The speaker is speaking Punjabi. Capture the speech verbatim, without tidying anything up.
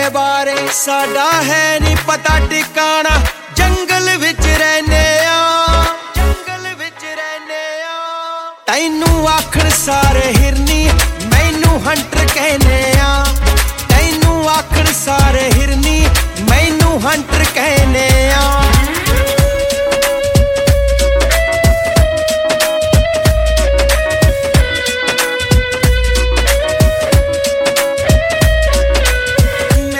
ਬਾਰੇ ਸਾਡਾ ਹੈ ਨੀ ਪਤਾ ਟਿਕਾਣਾ, ਜੰਗਲ ਵਿੱਚ ਰਹਿੰਦੇ ਆ, ਜੰਗਲ ਵਿੱਚ ਰਹਿੰਦੇ ਆ। ਤੈਨੂੰ ਆਖਣ ਸਾਰੇ ਹਿਰਨੀ, ਮੈਨੂੰ ਹੰਟਰ ਕਹਿੰਦੇ ਆ, ਤੈਨੂੰ ਆਖਣ ਸਾਰੇ